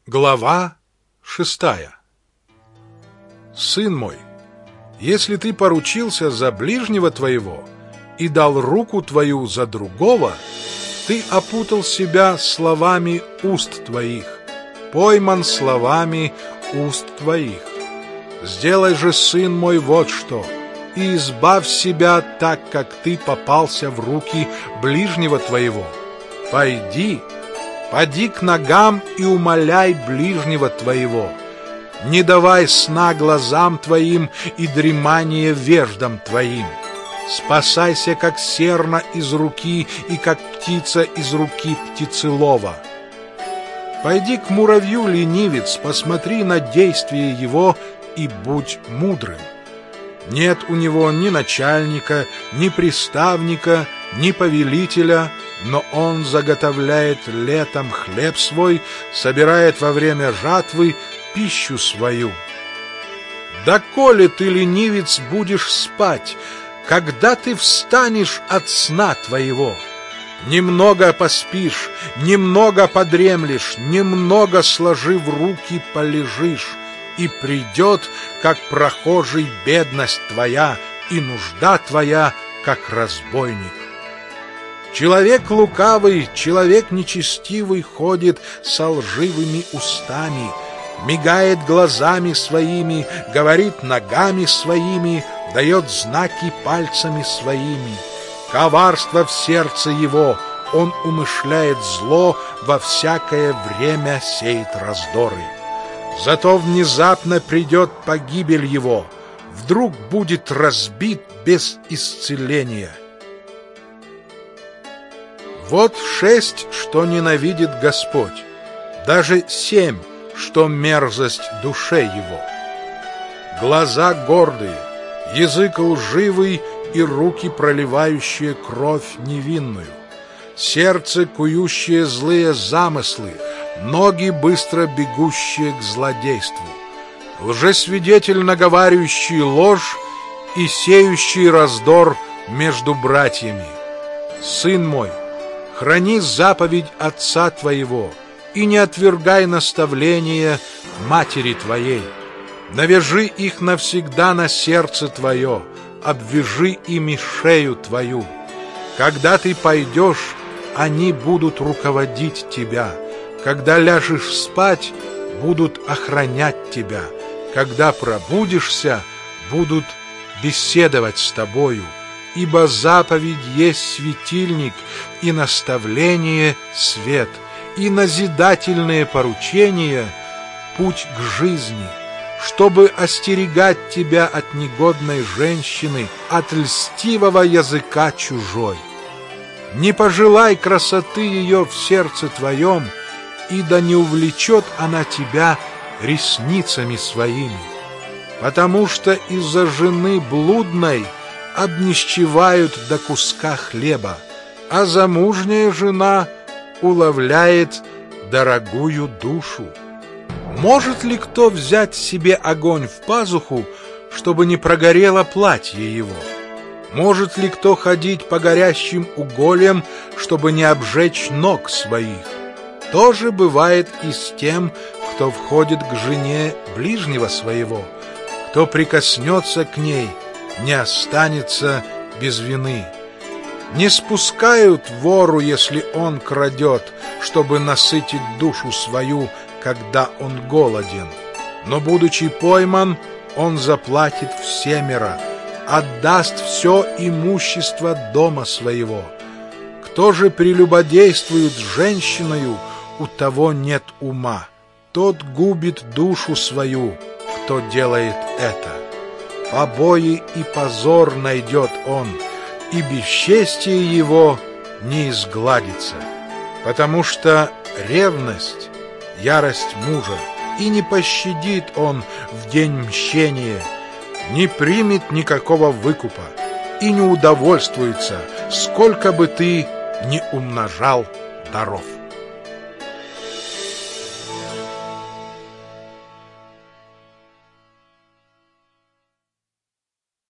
Глава 6. Сын мой, если ты поручился за ближнего твоего и дал руку твою за другого, ты опутал себя словами уст твоих, пойман словами уст твоих. Сделай же, сын мой, вот что, и избавь себя так, как ты попался в руки ближнего твоего. Поди к ногам и умоляй ближнего твоего. Не давай сна глазам твоим и дремания веждам твоим. Спасайся, как серна из руки и как птица из руки птицелова. Пойди к муравью, ленивец, посмотри на действие его и будь мудрым. Нет у него ни начальника, ни приставника, ни повелителя, но он заготовляет летом хлеб свой, собирает во время жатвы пищу свою. Доколе ты, ленивец, будешь спать, когда ты встанешь от сна твоего? Немного поспишь, немного подремлешь, немного, сложив руки, полежишь, и придет, как прохожий, бедность твоя, и нужда твоя, как разбойник. Человек лукавый, человек нечестивый ходит со лживыми устами, мигает глазами своими, говорит ногами своими, дает знаки пальцами своими. Коварство в сердце его, он умышляет зло, во всякое время сеет раздоры. Зато внезапно придет погибель его, вдруг будет разбит без исцеления. Вот 6, что ненавидит Господь, даже 7, что мерзость душе его. Глаза гордые, язык лживый и руки, проливающие кровь невинную, сердце, кующее злые замыслы, ноги, быстро бегущие к злодейству, лжесвидетель, наговаривающий ложь и сеющий раздор между братьями. Сын мой, храни заповедь отца твоего и не отвергай наставления матери твоей. Навяжи их навсегда на сердце твое, обвяжи ими шею твою. Когда ты пойдешь, они будут руководить тебя. Когда ляжешь спать, будут охранять тебя. Когда пробудишься, будут беседовать с тобою. Ибо заповедь есть светильник, и наставление — свет, и назидательные поручения — путь к жизни, чтобы остерегать тебя от негодной женщины, от льстивого языка чужой. Не пожелай красоты ее в сердце твоем, и да не увлечет она тебя ресницами своими, потому что из-за жены блудной обнищевают до куска хлеба, а замужняя жена уловляет дорогую душу. Может ли кто взять себе огонь в пазуху, чтобы не прогорело платье его? Может ли кто ходить по горящим угольям, чтобы не обжечь ног своих? То же бывает и с тем, кто входит к жене ближнего своего. Кто прикоснется к ней, не останется без вины. Не спускают вору, если он крадет, чтобы насытить душу свою, когда он голоден. Но, будучи пойман, он заплатит всемеро, отдаст все имущество дома своего. Кто же прелюбодействует с женщиною, у того нет ума. Тот губит душу свою, кто делает это. Побои и позор найдет он, и бесчестие его не изгладится. Потому что ревность — ярость мужа, и не пощадит он в день мщения, не примет никакого выкупа и не удовольствуется, сколько бы ты ни умножал даров.